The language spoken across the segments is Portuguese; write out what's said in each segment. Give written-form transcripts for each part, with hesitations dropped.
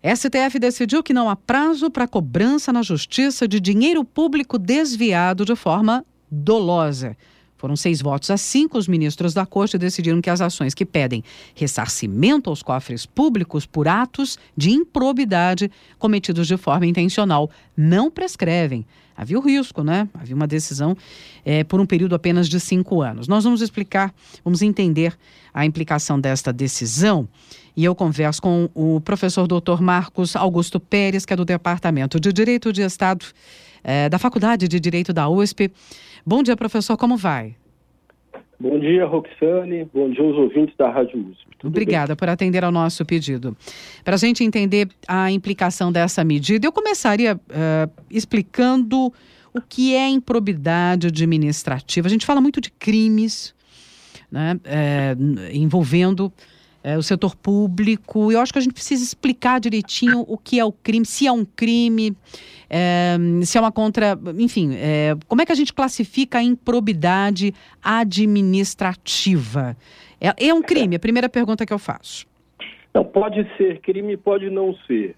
STF decidiu que não há prazo para cobrança na justiça de dinheiro público desviado de forma dolosa. Foram 6 votos a 5. Os ministros da Corte decidiram que as ações que pedem ressarcimento aos cofres públicos por atos de improbidade cometidos de forma intencional não prescrevem. Havia o risco, né? Havia uma decisão por um período apenas de 5 anos. Nós vamos explicar, vamos entender a implicação desta decisão. E eu converso com o professor Dr. Marcos Augusto Pérez, que é do Departamento de Direito de Estado da Faculdade de Direito da USP. Bom dia, professor, como vai? Bom dia, Roxane. Bom dia aos ouvintes da Rádio USP. Obrigada por atender ao nosso pedido. Para a gente entender a implicação dessa medida, eu começaria explicando o que é improbidade administrativa. A gente fala muito de crimes, né, envolvendo o setor público. Eu acho que a gente precisa explicar direitinho o que é o crime, se é um crime, se é uma enfim, como é que a gente classifica a improbidade administrativa? É um crime? A primeira pergunta que eu faço. Não, pode ser crime, pode não ser.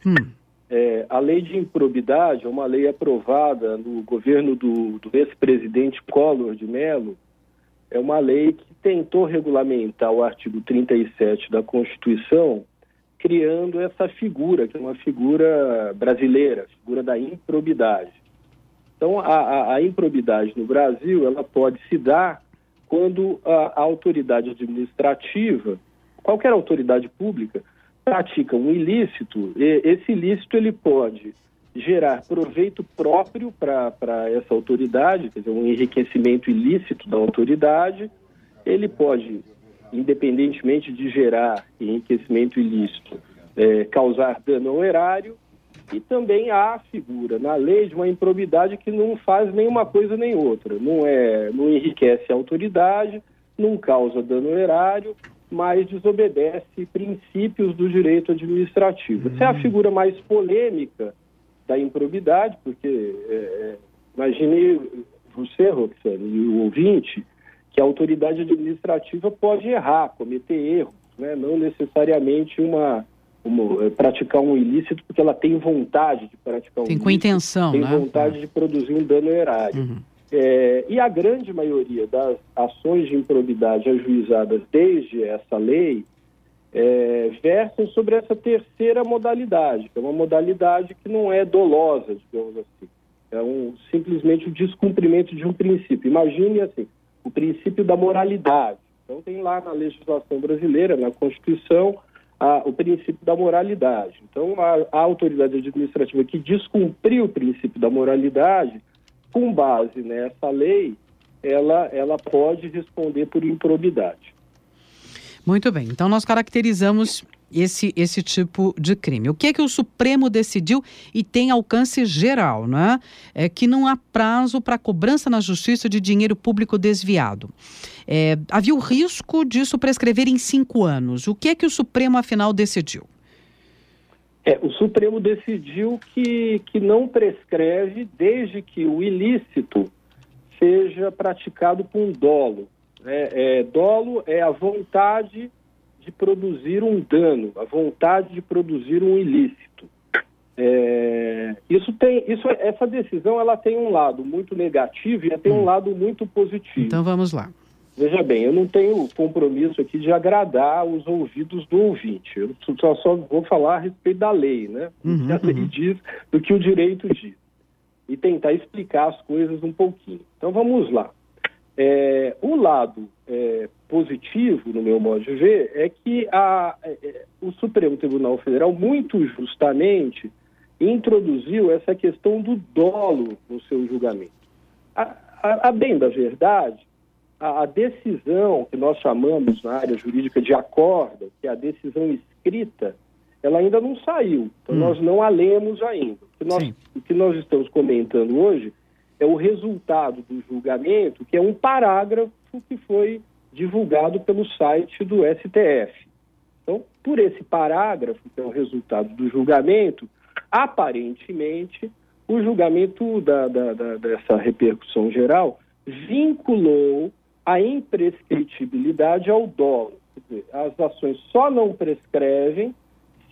A lei de improbidade é uma lei aprovada no governo do ex-presidente Collor de Mello. É uma lei que tentou regulamentar o artigo 37 da Constituição, criando essa figura, que é uma figura brasileira, a figura da improbidade. Então, a improbidade no Brasil, ela pode se dar quando a autoridade administrativa, qualquer autoridade pública, pratica um ilícito. Esse ilícito ele pode gerar proveito próprio para essa autoridade, quer dizer, um enriquecimento ilícito da autoridade. Ele pode, independentemente de gerar enriquecimento ilícito, causar dano ao erário, e também há a figura na lei de uma improbidade que não faz nenhuma coisa nem outra, não enriquece a autoridade, não causa dano ao erário, mas desobedece princípios do direito administrativo. Essa é a figura mais polêmica da improbidade, porque imagine você, Roxane, e o ouvinte, que a autoridade administrativa pode errar, cometer erros, né? Não necessariamente praticar um ilícito porque ela tem vontade de praticar um ilícito. Com intenção, tem né? vontade de produzir um dano erário. E a grande maioria das ações de improbidade ajuizadas desde essa lei versam sobre essa terceira modalidade, que é uma modalidade que não é dolosa, digamos assim. É simplesmente o descumprimento de um princípio. Imagine assim, o princípio da moralidade. Então tem lá na legislação brasileira, na Constituição, o princípio da moralidade. Então a autoridade administrativa que descumpriu o princípio da moralidade, com base nessa lei, ela pode responder por improbidade. Muito bem, então nós caracterizamos esse tipo de crime. O que é que o Supremo decidiu e tem alcance geral, né? É que não há prazo para cobrança na justiça de dinheiro público desviado. Havia o risco disso prescrever em 5 anos. O que é que o Supremo, afinal, decidiu? O Supremo decidiu que não prescreve desde que o ilícito seja praticado com dolo. Dolo é a vontade de produzir um dano, a vontade de produzir um ilícito. Essa decisão ela tem um lado muito negativo e tem um lado muito positivo. Então vamos lá. Veja bem, eu não tenho compromisso aqui de agradar os ouvidos do ouvinte. Eu só vou falar a respeito da lei, né? O que a lei diz, do que o direito diz. E tentar explicar as coisas um pouquinho. Então vamos lá. O lado positivo, no meu modo de ver, é que o Supremo Tribunal Federal, muito justamente, introduziu essa questão do dolo no seu julgamento. A bem da verdade, a decisão que nós chamamos na área jurídica de acordo, que é a decisão escrita, ela ainda não saiu. Então nós não a lemos ainda. O que nós estamos comentando hoje é o resultado do julgamento, que é um parágrafo que foi divulgado pelo site do STF. Então, por esse parágrafo, que é o resultado do julgamento, aparentemente, o julgamento dessa repercussão geral vinculou a imprescritibilidade ao dolo. Quer dizer, as ações só não prescrevem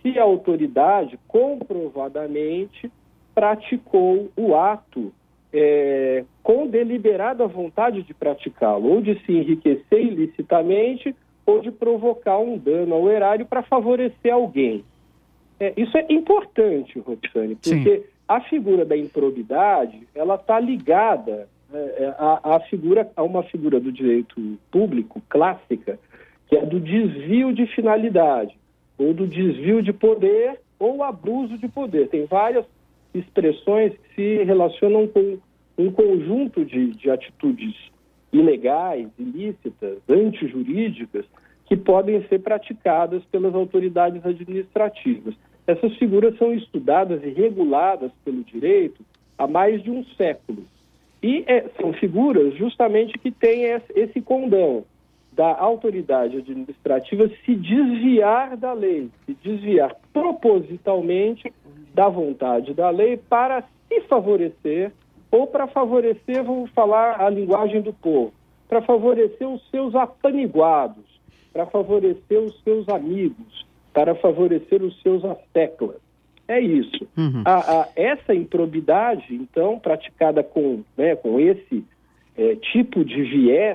se a autoridade comprovadamente praticou o ato com deliberada vontade de praticá-lo, ou de se enriquecer ilicitamente, ou de provocar um dano ao erário para favorecer alguém. Isso é importante, Roxane, porque Sim. a figura da improbidade, ela está ligada a uma figura do direito público clássica, que é do desvio de finalidade, ou do desvio de poder, ou abuso de poder. Tem várias expressões que se relacionam com um conjunto de atitudes ilegais, ilícitas, antijurídicas, que podem ser praticadas pelas autoridades administrativas. Essas figuras são estudadas e reguladas pelo direito há mais de um século. E são figuras justamente que têm esse condão da autoridade administrativa se desviar da lei, se desviar propositalmente da vontade da lei para se favorecer, ou para favorecer, vamos falar a linguagem do povo, para favorecer os seus apaniguados, para favorecer os seus amigos, para favorecer os seus asseclas. É isso. Uhum. Essa improbidade, então, praticada com esse tipo de viés,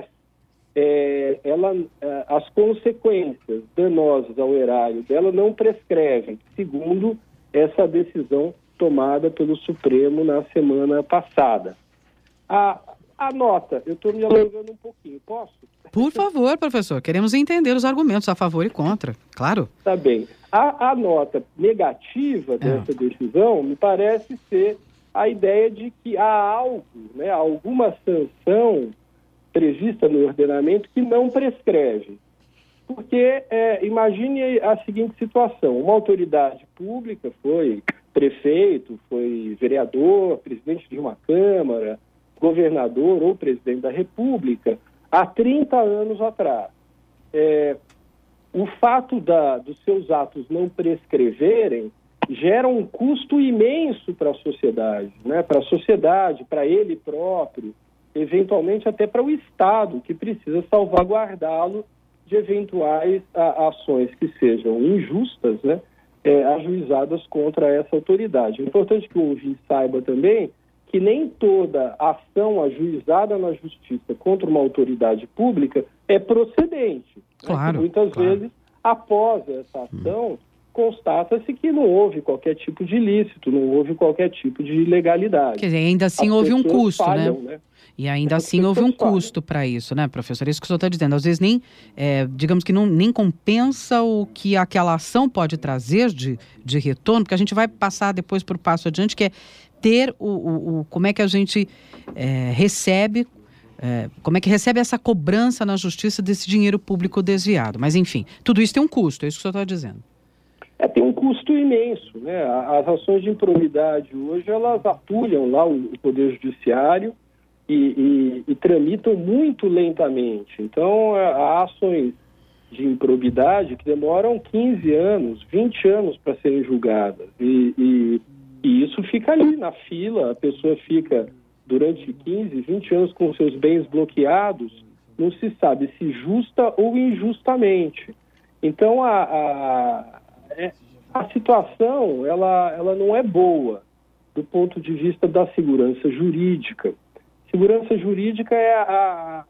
as consequências danosas ao erário dela não prescrevem, segundo essa decisão tomada pelo Supremo na semana passada. A nota, eu estou me alongando um pouquinho, posso? Por favor, professor, queremos entender os argumentos a favor e contra, claro. Tá bem. A nota negativa dessa decisão me parece ser a ideia de que há algo, alguma sanção prevista no ordenamento que não prescreve. Porque imagine a seguinte situação: uma autoridade pública, foi prefeito, foi vereador, presidente de uma Câmara, governador ou presidente da República, há 30 anos atrás. O fato dos seus atos não prescreverem gera um custo imenso para a sociedade, para ele próprio, eventualmente até para o Estado, que precisa salvaguardá-lo de eventuais ações que sejam injustas, ajuizadas contra essa autoridade. É importante que o ouvinte saiba também que nem toda ação ajuizada na justiça contra uma autoridade pública é procedente. Claro, muitas vezes, após essa ação, constata-se que não houve qualquer tipo de ilícito, não houve qualquer tipo de ilegalidade. Quer dizer, ainda assim houve um custo, falham, né? E ainda assim houve um custo para isso, né, professor? Isso que o senhor está dizendo. Às vezes digamos que nem compensa o que aquela ação pode trazer de retorno, porque a gente vai passar depois por passo adiante, que é ter como é que a gente recebe, como é que recebe essa cobrança na justiça desse dinheiro público desviado. Mas, enfim, tudo isso tem um custo, é isso que o senhor está dizendo. Tem um custo imenso, né? As ações de improbidade hoje, elas atulham lá o Poder Judiciário e tramitam muito lentamente. Então, há ações de improbidade que demoram 15 anos, 20 anos para serem julgadas. E isso fica ali na fila, a pessoa fica durante 15, 20 anos com seus bens bloqueados, não se sabe se justa ou injustamente. Então, a situação, ela não é boa do ponto de vista da segurança jurídica. Segurança jurídica é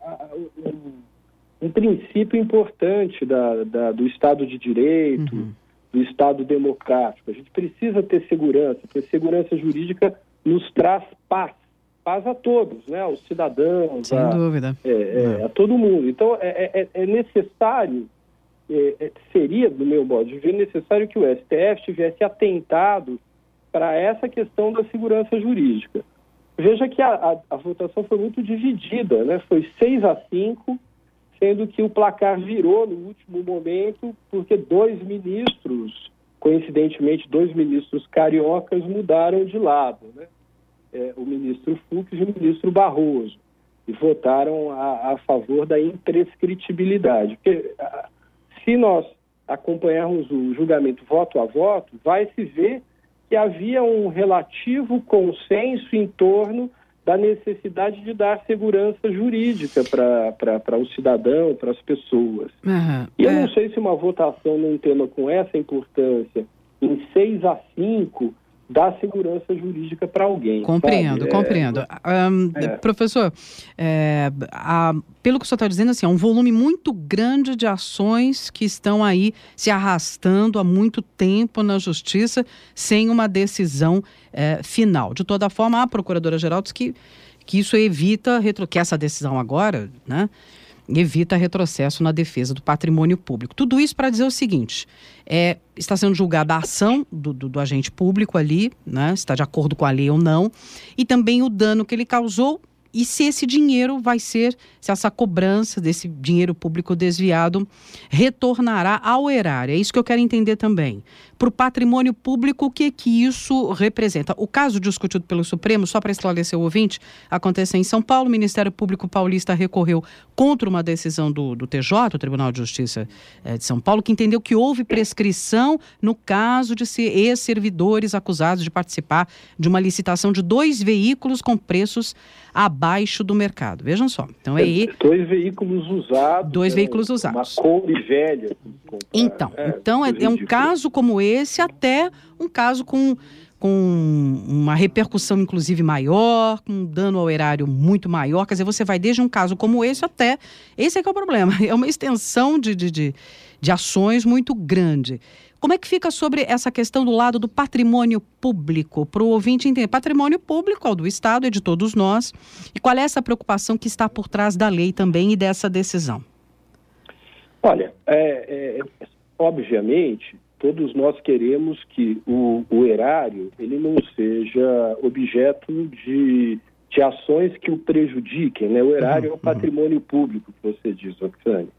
um princípio importante do Estado de Direito, do Estado democrático. A gente precisa ter segurança, porque segurança jurídica nos traz paz a todos, aos cidadãos, sem dúvida, a todo mundo. Então, é necessário, seria, do meu modo de ver, necessário que o STF tivesse atentado para essa questão da segurança jurídica. Veja que a votação foi muito dividida, foi 6-5, sendo que o placar virou no último momento, porque dois ministros cariocas mudaram de lado, o ministro Fux e o ministro Barroso, e votaram a favor da imprescritibilidade. Porque, se nós acompanharmos o julgamento voto a voto, vai se ver que havia um relativo consenso em torno da necessidade de dar segurança jurídica para o cidadão, para as pessoas. E eu não sei se uma votação num tema com essa importância em 6-5 dá segurança jurídica para alguém. Compreendo. Professor, pelo que o senhor está dizendo, assim, é um volume muito grande de ações que estão aí se arrastando há muito tempo na justiça sem uma decisão final. De toda forma, a Procuradora-Geral diz que isso evita, que essa decisão agora, né, evita retrocesso na defesa do patrimônio público. Tudo isso para dizer o seguinte, está sendo julgada a ação do agente público ali, né, se está de acordo com a lei ou não, e também o dano que ele causou e se esse dinheiro se essa cobrança desse dinheiro público desviado retornará ao erário. É isso que eu quero entender também. Para o patrimônio público, o que isso representa? O caso discutido pelo Supremo, só para esclarecer o ouvinte, aconteceu em São Paulo. O Ministério Público Paulista recorreu contra uma decisão do TJ, o Tribunal de Justiça de São Paulo, que entendeu que houve prescrição no caso de ex-servidores acusados de participar de uma licitação de 2 veículos com preços abaixo do mercado. Vejam só. Então, 2 veículos usados. 2 veículos usados. Uma Kombi velha. Então é um caso como esse, até um caso com uma repercussão, inclusive, maior, com um dano ao erário muito maior. Quer dizer, você vai desde um caso como esse até... Esse é que é o problema. É uma extensão de ações muito grande. Como é que fica sobre essa questão do lado do patrimônio público? Para o ouvinte entender, patrimônio público é o do Estado, é de todos nós. E qual é essa preocupação que está por trás da lei também e dessa decisão? Olha, obviamente, todos nós queremos que o erário ele não seja objeto de ações que o prejudiquem, né? O erário é o patrimônio público, que você diz, Roxane.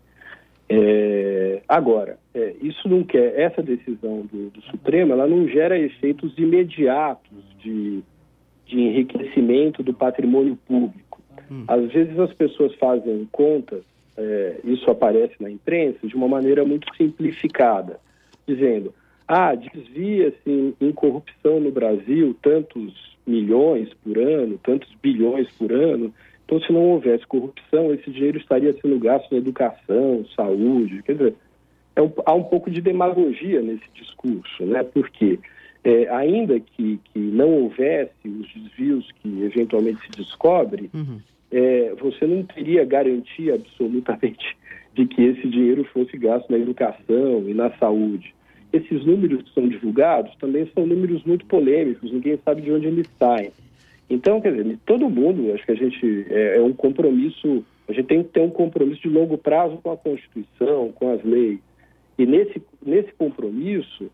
Agora, isso não quer, essa decisão do Supremo, ela não gera efeitos imediatos de enriquecimento do patrimônio público. Às vezes as pessoas fazem contas, isso aparece na imprensa, de uma maneira muito simplificada, dizendo, desvia-se em corrupção no Brasil tantos milhões por ano, tantos bilhões por ano. Então, se não houvesse corrupção, esse dinheiro estaria sendo gasto na educação, saúde. Quer dizer, há um pouco de demagogia nesse discurso, né? Porque, ainda que não houvesse os desvios que eventualmente se descobre, você não teria garantia absolutamente de que esse dinheiro fosse gasto na educação e na saúde. Esses números que são divulgados também são números muito polêmicos, ninguém sabe de onde eles saem. Então, quer dizer, todo mundo, acho que a gente um compromisso, a gente tem que ter um compromisso de longo prazo com a Constituição, com as leis. E nesse compromisso,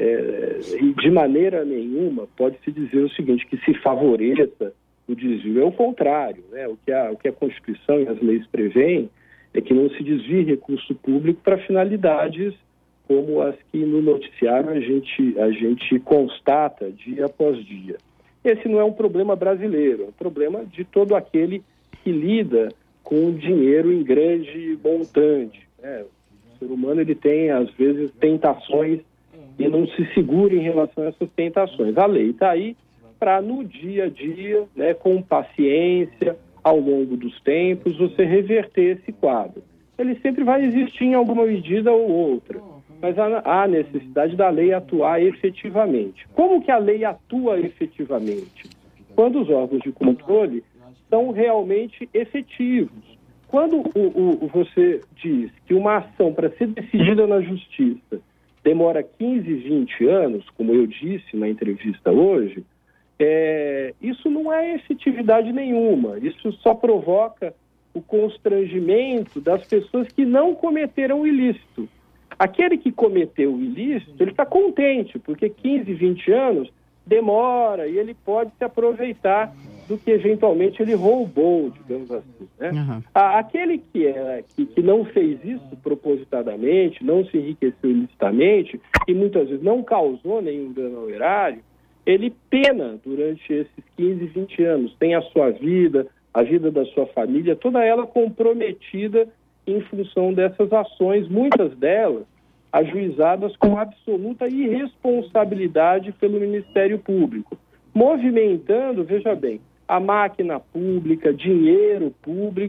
de maneira nenhuma, pode-se dizer o seguinte, que se favoreça o desvio. É o contrário, né? O que a Constituição e as leis prevêem é que não se desvie recurso público para finalidades como as que no noticiário a gente constata dia após dia. Esse não é um problema brasileiro, é um problema de todo aquele que lida com dinheiro em grande montante, né? O ser humano ele tem, às vezes, tentações e não se segura em relação a essas tentações. A lei está aí para, no dia a dia, né, com paciência, ao longo dos tempos, você reverter esse quadro. Ele sempre vai existir em alguma medida ou outra, mas há necessidade da lei atuar efetivamente. Como que a lei atua efetivamente? Quando os órgãos de controle são realmente efetivos. Quando você diz que uma ação para ser decidida na justiça demora 15, 20 anos, como eu disse na entrevista hoje, isso não é efetividade nenhuma. Isso só provoca o constrangimento das pessoas que não cometeram o ilícito. Aquele que cometeu o ilícito, ele está contente, porque 15, 20 anos demora e ele pode se aproveitar do que eventualmente ele roubou, digamos assim, né? Uhum. Aquele que não fez isso propositadamente, não se enriqueceu ilicitamente e muitas vezes não causou nenhum dano ao erário, ele pena durante esses 15, 20 anos, tem a sua vida, a vida da sua família, toda ela comprometida em função dessas ações, muitas delas ajuizadas com absoluta irresponsabilidade pelo Ministério Público, movimentando, veja bem, a máquina pública, dinheiro público,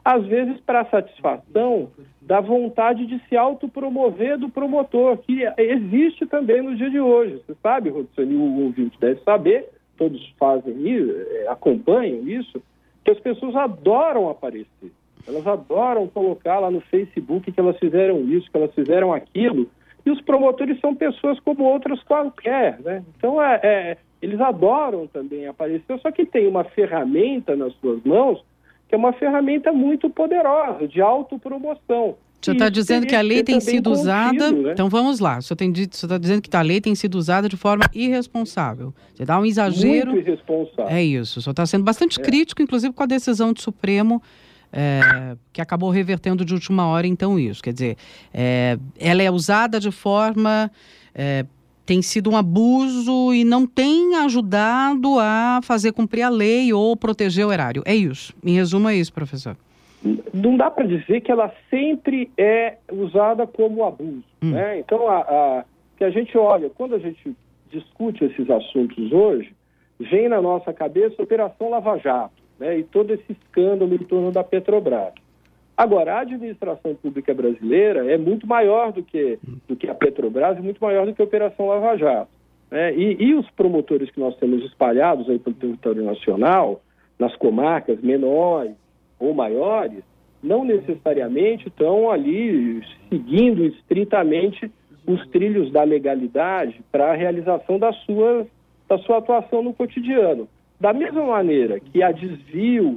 às vezes para satisfação da vontade de se autopromover do promotor, que existe também no dia de hoje. Você sabe, Rodsani, o ouvinte deve saber, todos fazem isso, acompanham isso, que as pessoas adoram aparecer. Elas adoram colocar lá no Facebook que elas fizeram isso, que elas fizeram aquilo, e os promotores são pessoas como outras qualquer, né? Então, eles adoram também aparecer, só que tem uma ferramenta nas suas mãos, que é uma ferramenta muito poderosa, de autopromoção. O senhor está dizendo que a lei tem sido usada, né? Então vamos lá, o senhor está dizendo que a lei tem sido usada de forma irresponsável. Você dá um exagero. Muito irresponsável. É isso, o senhor está sendo bastante crítico, inclusive com a decisão do Supremo, que acabou revertendo de última hora, então, isso. Quer dizer, ela é usada de forma... tem sido um abuso e não tem ajudado a fazer cumprir a lei ou proteger o erário. É isso. Em resumo, é isso, professor. Não dá para dizer que ela sempre é usada como abuso, né? Então, que a gente olha, quando a gente discute esses assuntos hoje, vem na nossa cabeça a Operação Lava Jato, né? E todo esse escândalo em torno da Petrobras. Agora, a administração pública brasileira é muito maior do que a Petrobras, é muito maior do que a Operação Lava Jato, né? E os promotores que nós temos espalhados aí pelo território nacional, nas comarcas menores ou maiores, não necessariamente estão ali seguindo estritamente os trilhos da legalidade para a realização da sua atuação no cotidiano. Da mesma maneira que há desvios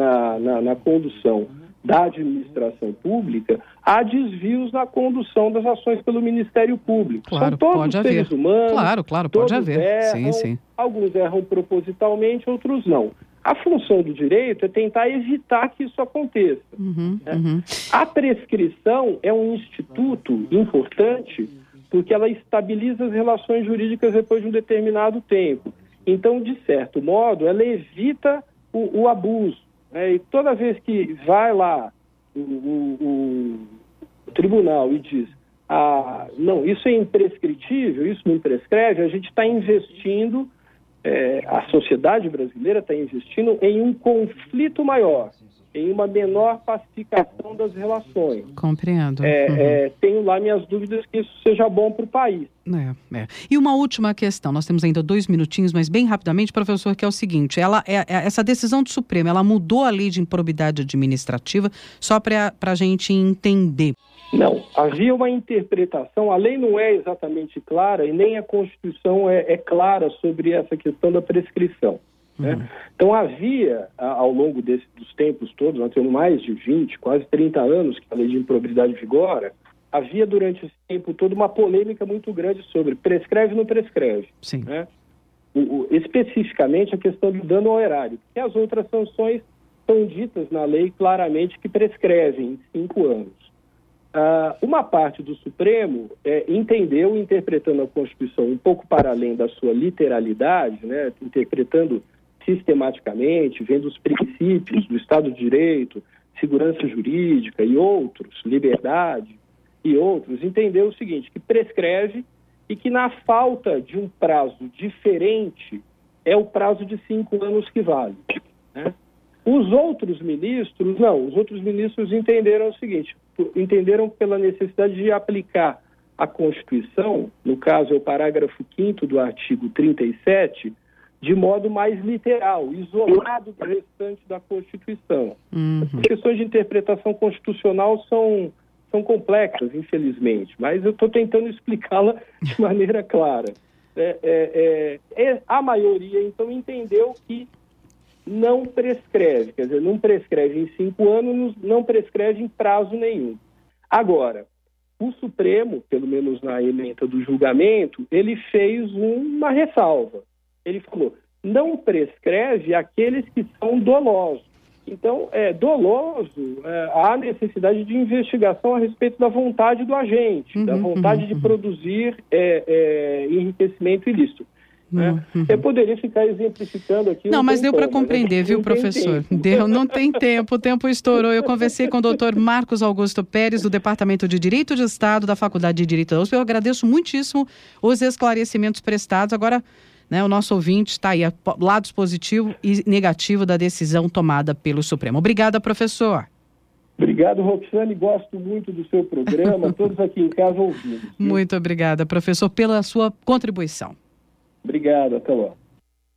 na condução da administração pública, há desvios na condução das ações pelo Ministério Público. Claro, são todos seres humanos. Claro, pode haver. Erram, sim. Alguns erram propositalmente, outros não. A função do direito é tentar evitar que isso aconteça. A prescrição é um instituto importante porque ela estabiliza as relações jurídicas depois de um determinado tempo. Então, de certo modo, ela evita o abuso. E toda vez que vai lá o tribunal e diz não, isso é imprescritível, isso não prescreve, a gente está investindo, a sociedade brasileira está investindo em um conflito maior, em uma menor pacificação das relações. Compreendo. Tenho lá minhas dúvidas que isso seja bom para o país. E uma última questão, nós temos ainda 2 minutinhos, mas bem rapidamente, professor, que é o seguinte, essa decisão do Supremo, ela mudou a lei de improbidade administrativa, só para a gente entender. Não, havia uma interpretação, a lei não é exatamente clara e nem a Constituição é clara sobre essa questão da prescrição. Né? Então havia, ao longo dos tempos todos, nós temos mais de 20, quase 30 anos que a lei de improbidade vigora, havia durante esse tempo todo uma polêmica muito grande sobre prescreve ou não prescreve. Sim. Né? Especificamente a questão do dano ao erário, porque as outras sanções são ditas na lei claramente que prescrevem em 5 anos. Uma parte do Supremo entendeu, interpretando a Constituição um pouco para além da sua literalidade, né, interpretando sistematicamente, vendo os princípios do Estado de Direito, segurança jurídica e outros, liberdade e outros, entendeu o seguinte, que prescreve e que na falta de um prazo diferente é o prazo de 5 anos que vale, né? Os outros ministros, não, os outros ministros entenderam o seguinte, entenderam pela necessidade de aplicar a Constituição, no caso é o parágrafo 5º do artigo 37, de modo mais literal, isolado do restante da Constituição. As questões de interpretação constitucional são complexas, infelizmente, mas eu estou tentando explicá-la de maneira clara. A maioria, então, entendeu que não prescreve, quer dizer, não prescreve em 5 anos, não prescreve em prazo nenhum. Agora, o Supremo, pelo menos na ementa do julgamento, ele fez uma ressalva. Ele falou, não prescreve aqueles que são dolosos. Então, doloso, há necessidade de investigação a respeito da vontade do agente, da vontade de produzir enriquecimento ilícito. Eu poderia ficar exemplificando aqui. Não, mas deu para compreender, viu, professor? Não tem tempo, o tempo estourou. Eu conversei com o doutor Marcos Augusto Pérez, do Departamento de Direito de Estado da Faculdade de Direito da USP. Eu agradeço muitíssimo os esclarecimentos prestados. Agora, né, o nosso ouvinte está aí, lados positivo e negativo da decisão tomada pelo Supremo. Obrigada, professor. Obrigado, Roxane. Gosto muito do seu programa. Todos aqui em casa ouvindo. Muito obrigada, professor, pela sua contribuição. Obrigado. Até logo.